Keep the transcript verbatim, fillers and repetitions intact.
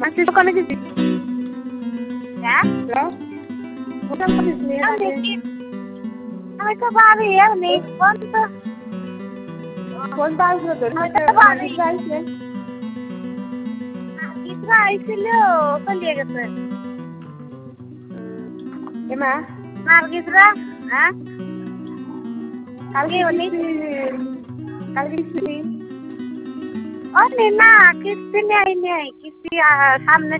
তুই দোকানে গেছিস? হ্যাঁ দোকান করিস নি আমি তো বাড়ি এমনি ফোন তো ফোনটা আসলো তোর আমি তো বাড়ি আসলে কিছু আইছিল চলিয়ে গেছে এমা নার্গিসরা হ্যাঁ কালকে উনি কালকে কিস্তি ও না কিস্তি নেই নেই কিস্তি সামনে